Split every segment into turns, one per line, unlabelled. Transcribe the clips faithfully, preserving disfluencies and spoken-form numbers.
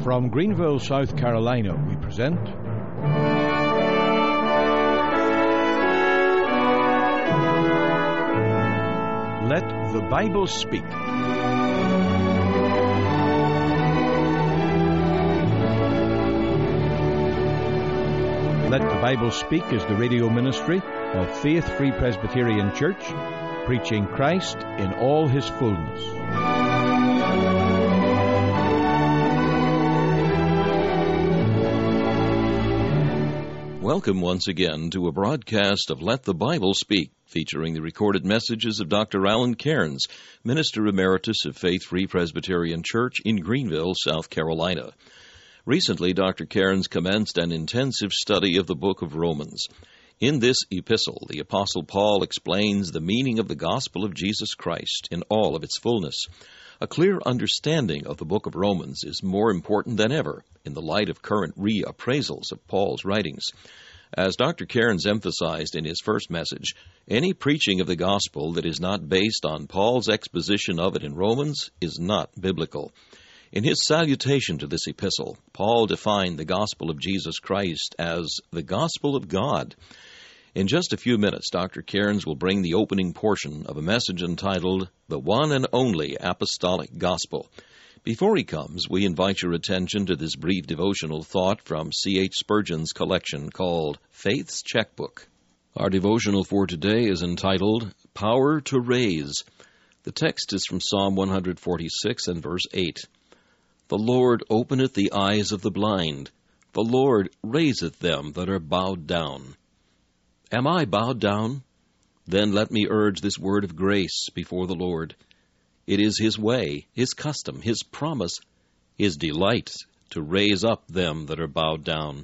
From Greenville, South Carolina, we present Let the Bible Speak. Let the Bible Speak is the radio ministry of Faith Free Presbyterian Church, preaching Christ in all His fullness.
Welcome once again to a broadcast of Let the Bible Speak, featuring the recorded messages of Doctor Alan Cairns, Minister Emeritus of Faith Free Presbyterian Church in Greenville, South Carolina. Recently, Doctor Cairns commenced an intensive study of the book of Romans. In this epistle, the Apostle Paul explains the meaning of the gospel of Jesus Christ in all of its fullness. A clear understanding of the book of Romans is more important than ever in the light of current reappraisals of Paul's writings. As Doctor Cairns emphasized in his first message, any preaching of the gospel that is not based on Paul's exposition of it in Romans is not biblical. In his salutation to this epistle, Paul defined the gospel of Jesus Christ as the gospel of God. In just a few minutes, Doctor Cairns will bring the opening portion of a message entitled, The One and Only Apostolic Gospel. Before he comes, we invite your attention to this brief devotional thought from C H Spurgeon's collection called Faith's Checkbook. Our devotional for today is entitled, Power to Raise. The text is from Psalm one forty-six and verse eight. The Lord openeth the eyes of the blind. The Lord raiseth them that are bowed down. Am I bowed down? Then let me urge this word of grace before the Lord. It is His way, His custom, His promise, His delight to raise up them that are bowed down.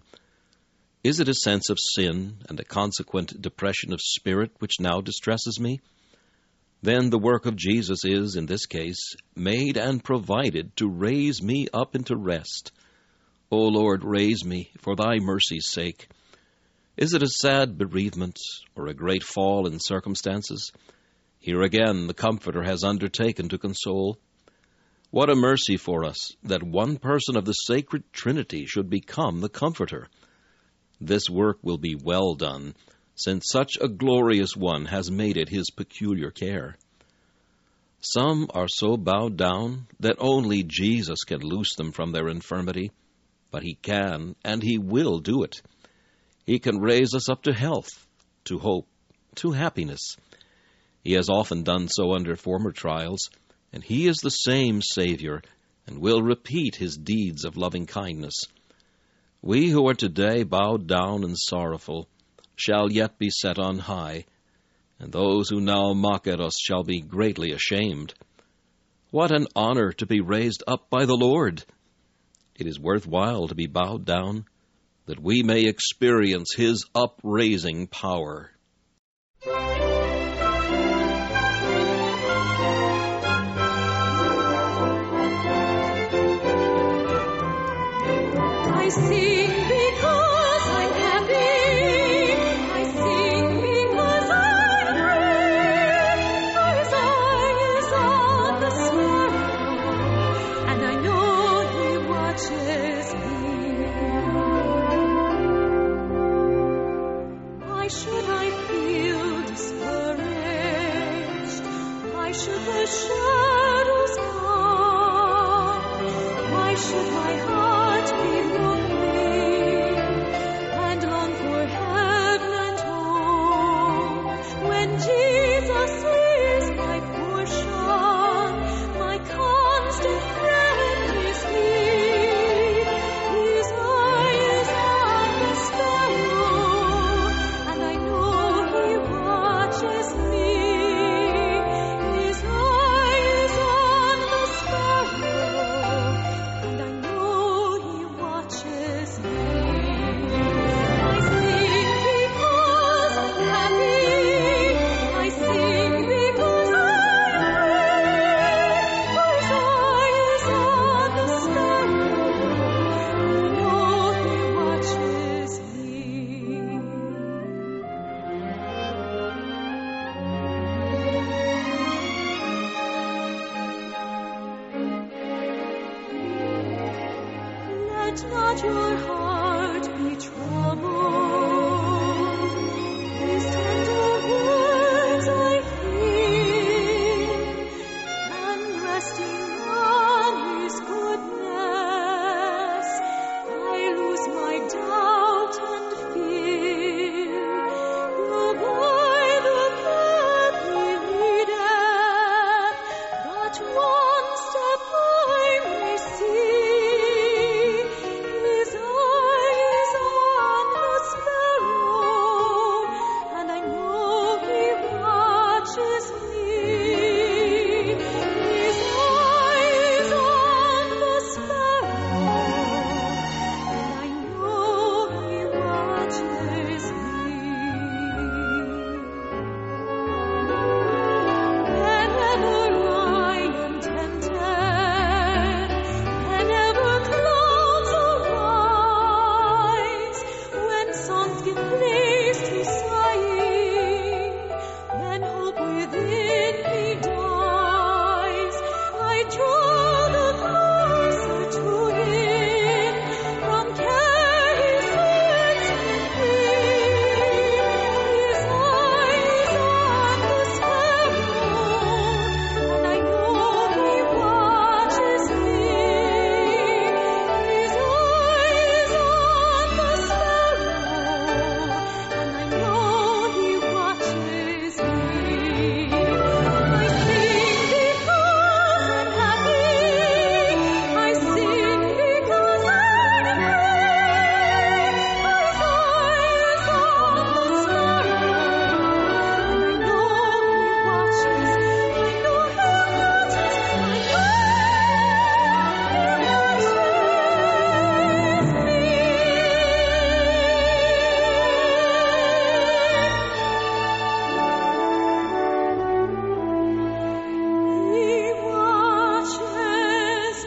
Is it a sense of sin and a consequent depression of spirit which now distresses me? Then the work of Jesus is, in this case, made and provided to raise me up into rest. O Lord, raise me for Thy mercy's sake. Is it a sad bereavement or a great fall in circumstances? Here again the Comforter has undertaken to console. What a mercy for us that one person of the sacred Trinity should become the Comforter. This work will be well done, since such a glorious one has made it His peculiar care. Some are so bowed down that only Jesus can loose them from their infirmity, but He can and He will do it. He can raise us up to health, to hope, to happiness. He has often done so under former trials, and He is the same Savior and will repeat His deeds of loving kindness. We who are today bowed down and sorrowful shall yet be set on high, and those who now mock at us shall be greatly ashamed. What an honor to be raised up by the Lord! It is worthwhile to be bowed down, that we may experience His upraising power.
I sing because I'm happy. I sing because I'm free. His eye is on the sparrow, and I know He watches me. Why should I feel discouraged? Why should the shadows come? Why should my heart be lonely and long for heaven and home? When Jesus is my portion, my constant friend is He. His eye is on the sparrow, and I know He watches me. His eye is on the sparrow, and I know Let not your heart be troubled. These tender words I hear, and resting on His goodness, I lose my doubt and fear. The by the path He leadeth, but one step I may see. His eye is on the sparrow, and I know He watches me. His eye is on the sparrow, and I know He watches me. Whenever I am tempted, whenever clouds arise, when songs give place to sighing, when hope within me dies, I draw the closer to Him, from care He sets me free. His eye is on the sparrow, and I know He watches me. His eye is on the sparrow, and I know He watches me. I sing because I'm happy. I sing because I'm free. His eye is on the sparrow, and I know He watches. I know He watches. I know He watches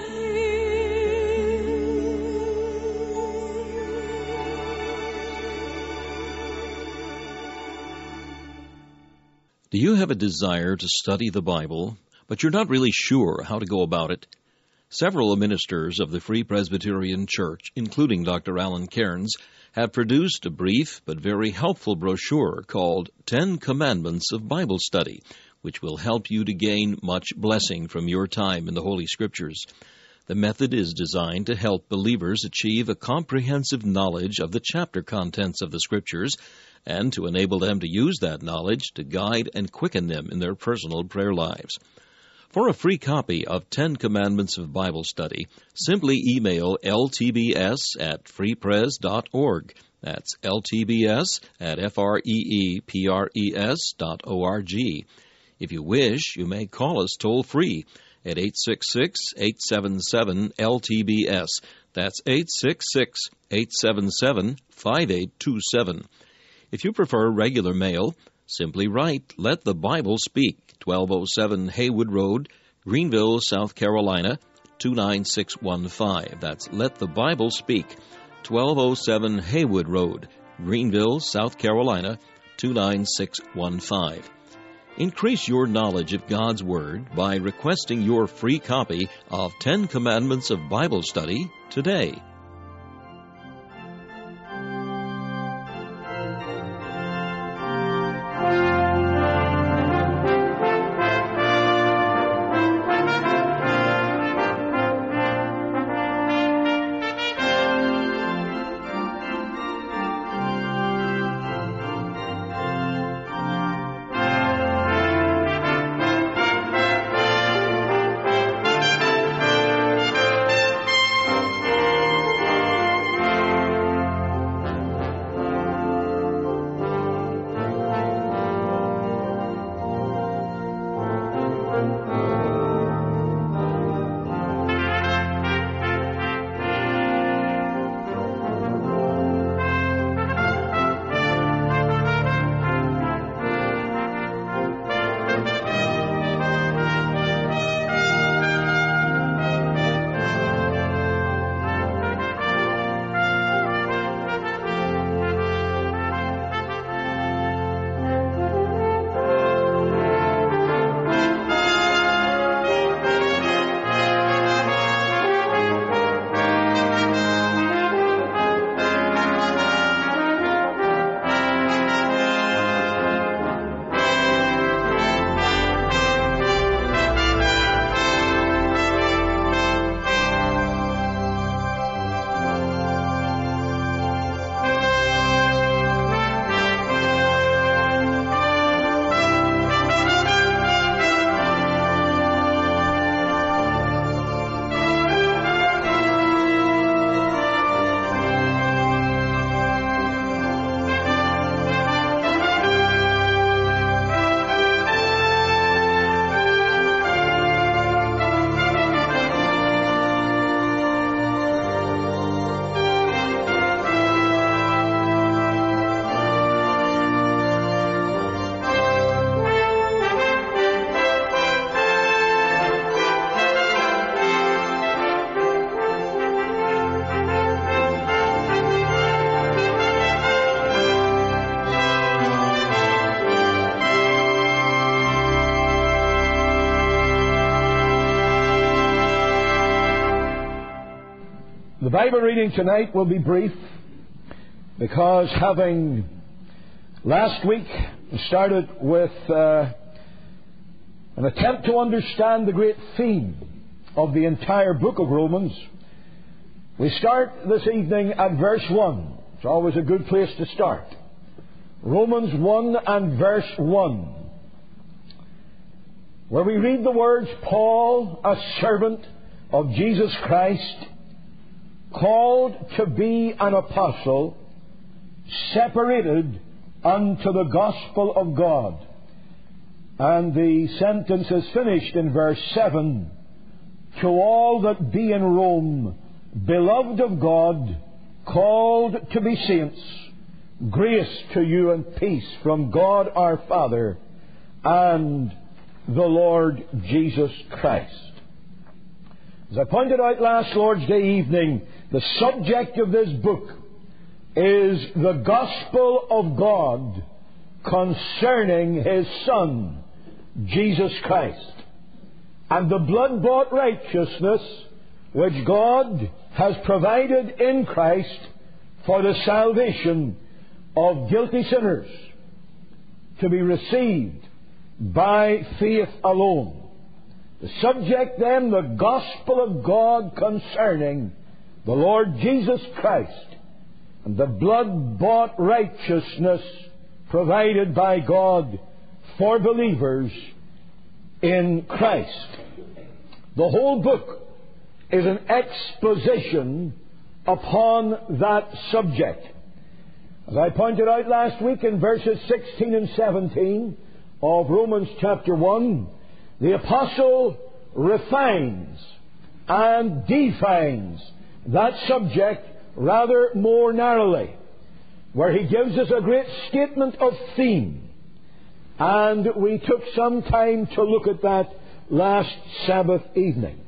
Do you have a desire to study the Bible, but you're not really sure how to go about it? Several ministers of the Free Presbyterian Church, including Doctor Alan Cairns, have produced a brief but very helpful brochure called Ten Commandments of Bible Study, which will help you to gain much blessing from your time in the Holy Scriptures. The method is designed to help believers achieve a comprehensive knowledge of the chapter contents of the Scriptures and to enable them to use that knowledge to guide and quicken them in their personal prayer lives. For a free copy of Ten Commandments of Bible Study, simply email L T B S at freepres dot org. That's L T B S at F R E E P R E S dot O R G. If you wish, you may call us toll-free at eight six six, eight seven seven, L T B S. That's eight six six, eight seven seven, five eight two seven. If you prefer regular mail, simply write Let the Bible Speak, twelve oh seven Haywood Road, Greenville, South Carolina, two nine six one five. That's Let the Bible Speak, twelve oh seven Haywood Road, Greenville, South Carolina, two nine six one five. Increase your knowledge of God's Word by requesting your free copy of Ten Commandments of Bible Study today.
The Bible reading tonight will be brief because having last week started with uh, an attempt to understand the great theme of the entire book of Romans, we start this evening at verse one. It's always a good place to start. Romans one and verse one, where we read the words, Paul, a servant of Jesus Christ, called to be an apostle, separated unto the gospel of God. And the sentence is finished in verse seven. To all that be in Rome, beloved of God, called to be saints, grace to you and peace from God our Father and the Lord Jesus Christ. As I pointed out last Lord's Day evening, the subject of this book is the gospel of God concerning His Son, Jesus Christ, and the blood-bought righteousness which God has provided in Christ for the salvation of guilty sinners, to be received by faith alone. The subject then, the gospel of God concerning the Lord Jesus Christ and the blood-bought righteousness provided by God for believers in Christ. The whole book is an exposition upon that subject. As I pointed out last week in verses sixteen and seventeen of Romans chapter one, the apostle refines and defines that subject rather more narrowly, where he gives us a great statement of theme. And we took some time to look at that last Sabbath evening.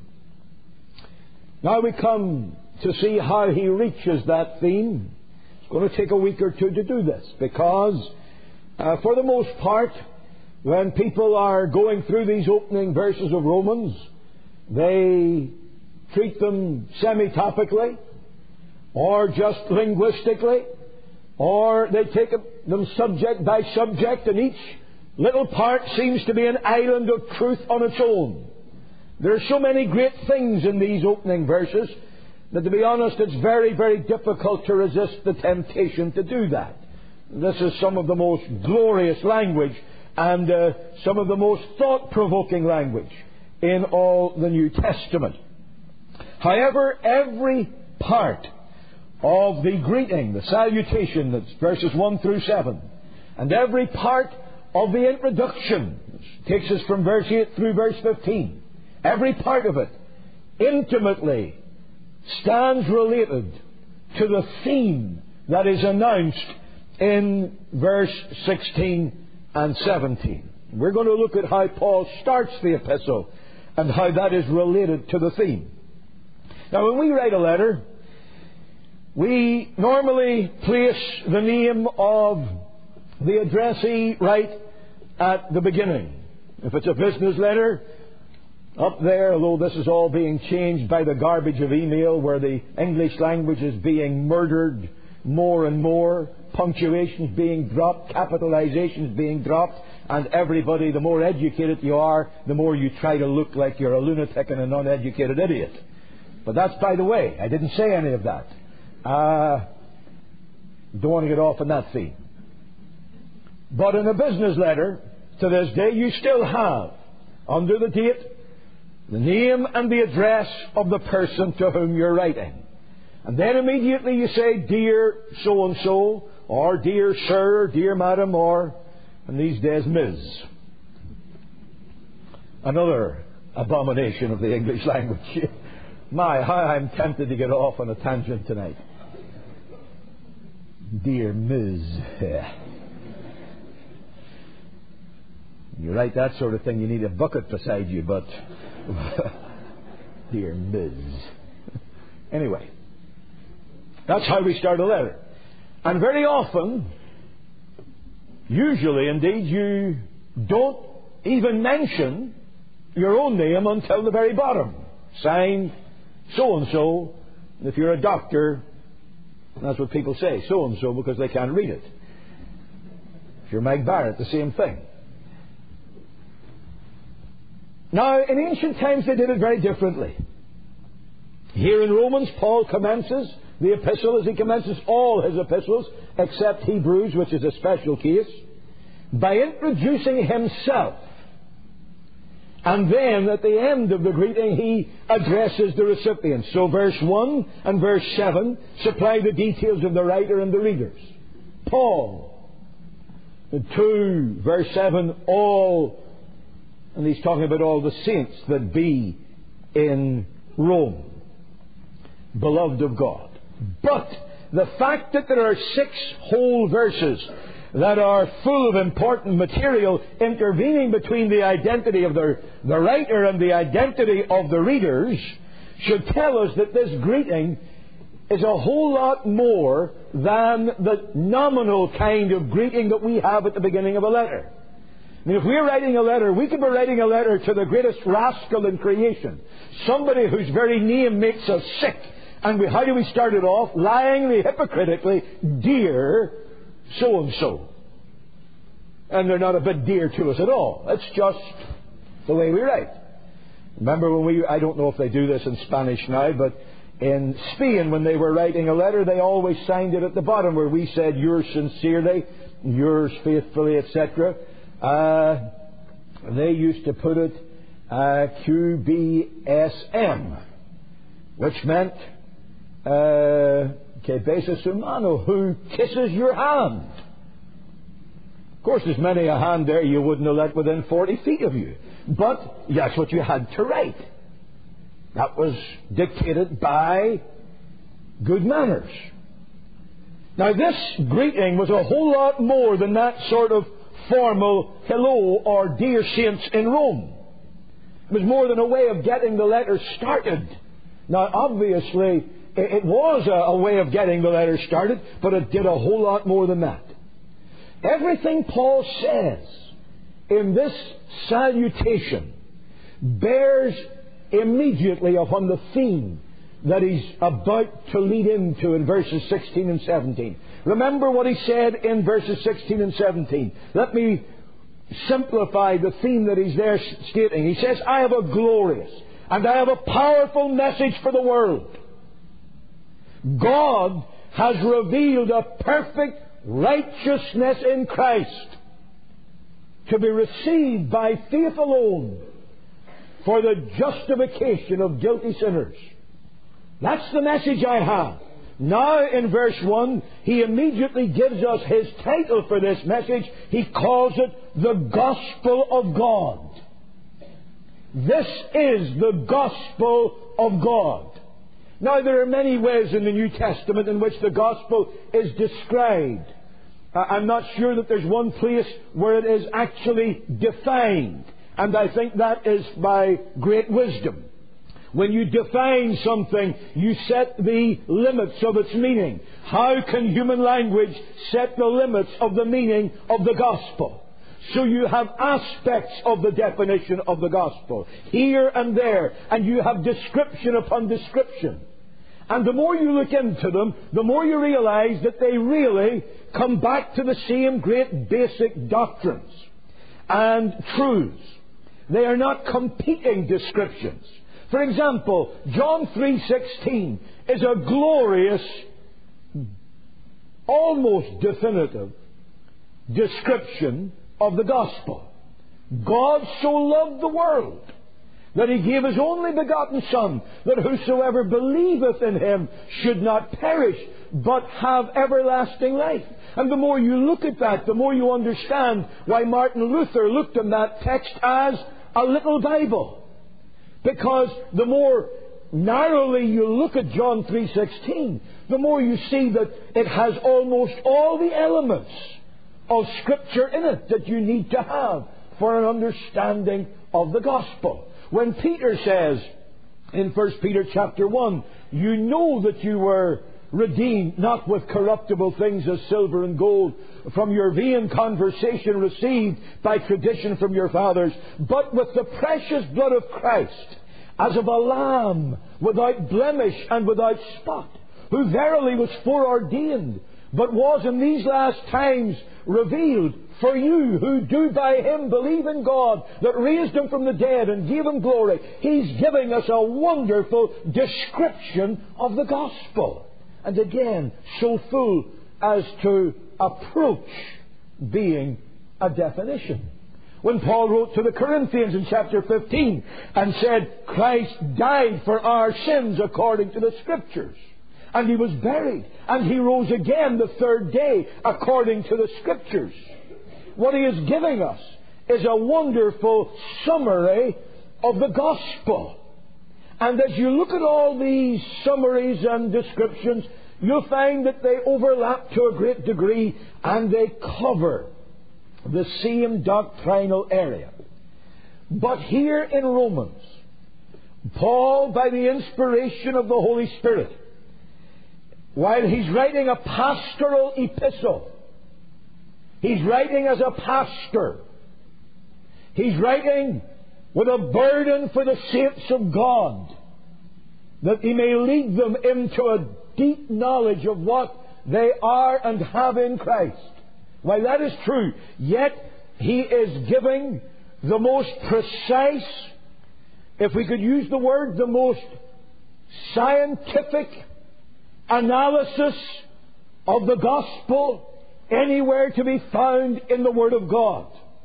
Now we come to see how he reaches that theme. It's going to take a week or two to do this, because uh, for the most part, when people are going through these opening verses of Romans, they treat them semi-topically, or just linguistically, or they take them subject by subject, and each little part seems to be an island of truth on its own. There are so many great things in these opening verses that, to be honest, it's very, very difficult to resist the temptation to do that. This is some of the most glorious language and uh, some of the most thought-provoking language in all the New Testament. However, every part of the greeting, the salutation, that's verses one through seven, and every part of the introduction, which takes us from verse eight through verse fifteen, every part of it intimately stands related to the theme that is announced in verse sixteen and seventeen. We're going to look at how Paul starts the epistle and how that is related to the theme. Now, when we write a letter, we normally place the name of the addressee right at the beginning. If it's a business letter, up there, although this is all being changed by the garbage of email, where the English language is being murdered more and more, punctuations being dropped, capitalizations being dropped, and everybody, the more educated you are, the more you try to look like you're a lunatic and an uneducated idiot. But that's by the way. I didn't say any of that. Uh, don't want to get off on that theme. But in a business letter, to this day, you still have, under the date, the name and the address of the person to whom you're writing. And then immediately you say, Dear so-and-so, or Dear Sir, or Dear Madam, or, and these days, Miz Another abomination of the English language. My, how I'm tempted to get off on a tangent tonight. Dear Miz You write that sort of thing, you need a bucket beside you, but Dear Miz Anyway, that's how we start a letter. And very often, usually indeed, you don't even mention your own name until the very bottom. Signed so-and-so, If you're a doctor, that's what people say, so-and-so, because they can't read it. If you're Mike Barrett, the same thing. Now, in ancient times, they did it very differently. Here in Romans, Paul commences the epistle as he commences all his epistles, except Hebrews, which is a special case, by introducing himself. And then, at the end of the greeting, he addresses the recipients. So verse one and verse seven supply the details of the writer and the readers. Paul. two, verse seven, all, and he's talking about all the saints that be in Rome, beloved of God. But the fact that there are six whole verses that are full of important material intervening between the identity of the, the writer and the identity of the readers should tell us that this greeting is a whole lot more than the nominal kind of greeting that we have at the beginning of a letter. I mean, if we're writing a letter, we could be writing a letter to the greatest rascal in creation, somebody whose very name makes us sick. And we, how do we start it off? Lyingly, hypocritically, dear so-and-so. And they're not a bit dear to us at all. It's just the way we write. Remember when we, I don't know if they do this in Spanish now, but in Spain, when they were writing a letter, they always signed it at the bottom where we said, yours sincerely, yours faithfully, et cetera. Uh, they used to put it uh, Q B S M, which meant uh, que besas su mano, who kisses your hand. Of course, there's many a hand there you wouldn't have let within forty feet of you. But that's what you had to write. That was dictated by good manners. Now, this greeting was a whole lot more than that sort of formal hello or dear saints in Rome. It was more than a way of getting the letter started. Now, obviously, it was a, a way of getting the letter started, but it did a whole lot more than that. Everything Paul says in this salutation bears immediately upon the theme that he's about to lead into in verses sixteen and seventeen. Remember what he said in verses sixteen and seventeen. Let me simplify the theme that he's there stating. He says, I have a glorious and I have a powerful message for the world. God has revealed a perfect righteousness in Christ to be received by faith alone for the justification of guilty sinners. That's the message I have. Now in verse one, he immediately gives us his title for this message. He calls it the Gospel of God. This is the Gospel of God. Now there are many ways in the New Testament in which the Gospel is described. Uh, I'm not sure that there's one place where it is actually defined. And I think that is by great wisdom. When you define something, you set the limits of its meaning. How can human language set the limits of the meaning of the gospel? So you have aspects of the definition of the gospel, here and there, and you have description upon description. And the more you look into them, the more you realize that they really come back to the same great basic doctrines and truths. They are not competing descriptions. For example, John three sixteen is a glorious, almost definitive description of the gospel. God so loved the world that He gave His only begotten Son, that whosoever believeth in Him should not perish, but have everlasting life. And the more you look at that, the more you understand why Martin Luther looked at that text as a little Bible. Because the more narrowly you look at John three sixteen, the more you see that it has almost all the elements of Scripture in it that you need to have for an understanding of the gospel. When Peter says in First Peter chapter one, you know that you were redeemed not with corruptible things as silver and gold from your vain conversation received by tradition from your fathers, but with the precious blood of Christ, as of a lamb, without blemish and without spot, who verily was foreordained, but was in these last times revealed for you who do by Him believe in God, that raised Him from the dead and gave Him glory. He's giving us a wonderful description of the gospel. And again, so full as to approach being a definition. When Paul wrote to the Corinthians in chapter fifteen and said, Christ died for our sins according to the Scriptures, and He was buried, and He rose again the third day according to the Scriptures. What he is giving us is a wonderful summary of the gospel. And as you look at all these summaries and descriptions, you'll find that they overlap to a great degree, and they cover the same doctrinal area. But here in Romans, Paul, by the inspiration of the Holy Spirit, while he's writing a pastoral epistle, he's writing as a pastor, he's writing with a burden for the saints of God, that he may lead them into a deep knowledge of what they are and have in Christ. While that is true, yet he is giving the most precise, if we could use the word, the most scientific analysis of the gospel anywhere to be found in the Word of God.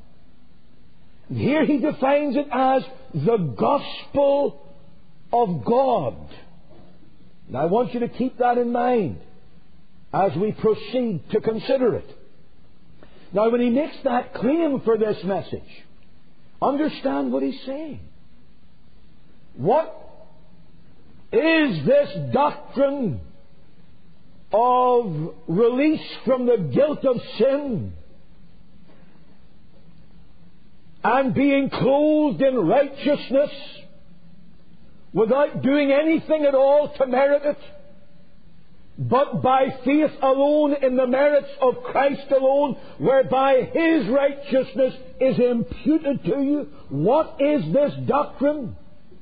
And here he defines it as the gospel of God. And I want you to keep that in mind as we proceed to consider it. Now, when he makes that claim for this message, understand what he's saying. What is this doctrine of release from the guilt of sin and being clothed in righteousness without doing anything at all to merit it, but by faith alone in the merits of Christ alone, whereby His righteousness is imputed to you? What is this doctrine?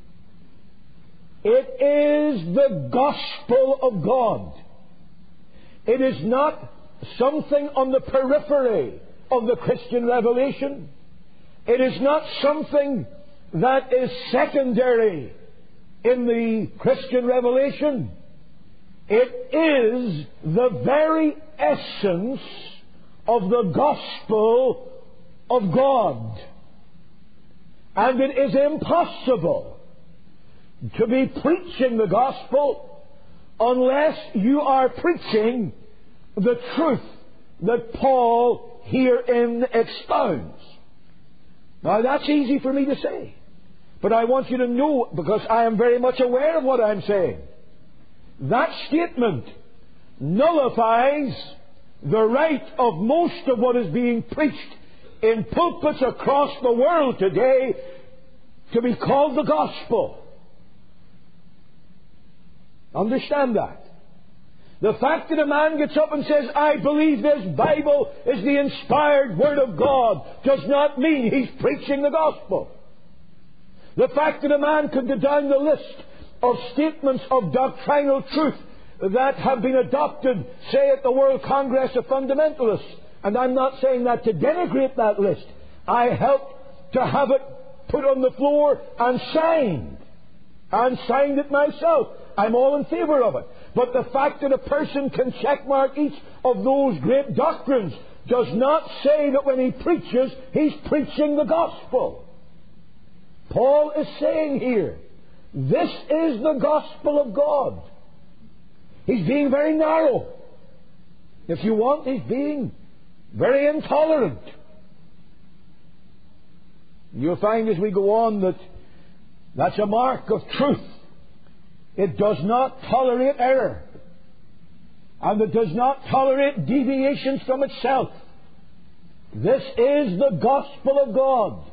It is the gospel of God. It is not something on the periphery of the Christian revelation. It is not something that is secondary in the Christian revelation. It is the very essence of the gospel of God. And it is impossible to be preaching the gospel unless you are preaching the truth that Paul herein expounds. Now, that's easy for me to say, but I want you to know, because I am very much aware of what I'm saying, that statement nullifies the right of most of what is being preached in pulpits across the world today to be called the gospel. Understand that. The fact that a man gets up and says, I believe this Bible is the inspired Word of God, does not mean he's preaching the gospel. The fact that a man could go down the list of statements of doctrinal truth that have been adopted, say, at the World Congress of Fundamentalists, and I'm not saying that to denigrate that list. I helped to have it put on the floor and signed, and signed it myself. I'm all in favor of it. But the fact that a person can checkmark each of those great doctrines does not say that when he preaches, he's preaching the gospel. Paul is saying here, this is the gospel of God. He's being very narrow. If you want, he's being very intolerant. You'll find as we go on that that's a mark of truth. It does not tolerate error, and it does not tolerate deviations from itself. This is the gospel of God.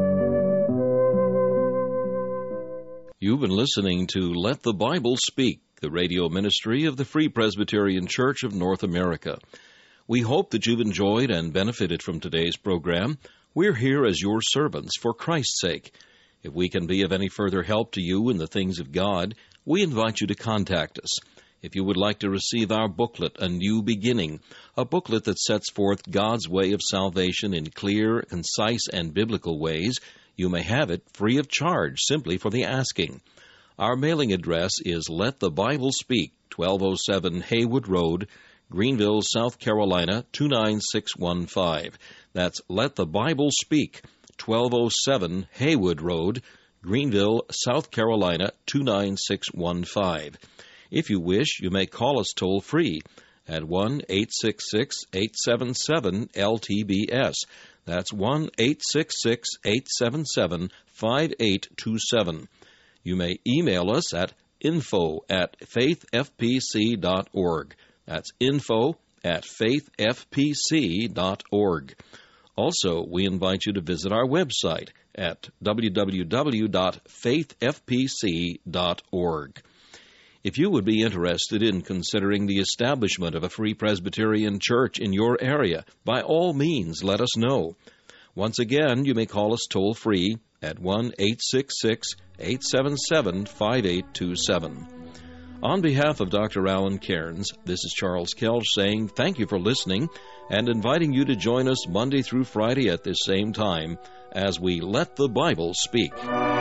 You've been listening to Let the Bible Speak, the radio ministry of the Free Presbyterian Church of North America. We hope that you've enjoyed and benefited from today's program. We're here as your servants for Christ's sake. If we can be of any further help to you in the things of God, we invite you to contact us. If you would like to receive our booklet, A New Beginning, a booklet that sets forth God's way of salvation in clear, concise, and biblical ways, you may have it free of charge simply for the asking. Our mailing address is Let the Bible Speak, twelve oh seven Haywood Road, Greenville, South Carolina, two nine six one five. That's Let the Bible Speak, twelve oh seven Haywood Road, Greenville, South Carolina, two nine six one five. If you wish, you may call us toll-free at one eight six six, eight seven seven, L T B S. That's one eight six six, eight seven seven, five eight two seven. You may email us at info at faith f p c dot org. That's info at faith f p c dot org. Also, we invite you to visit our website at w w w dot faith f p c dot org. If you would be interested in considering the establishment of a Free Presbyterian Church in your area, by all means, let us know. Once again, you may call us toll-free at one eight six six, eight seven seven, five eight two seven. On behalf of Doctor Alan Cairns, this is Charles Kelch saying thank you for listening and inviting you to join us Monday through Friday at this same time as we Let the Bible Speak.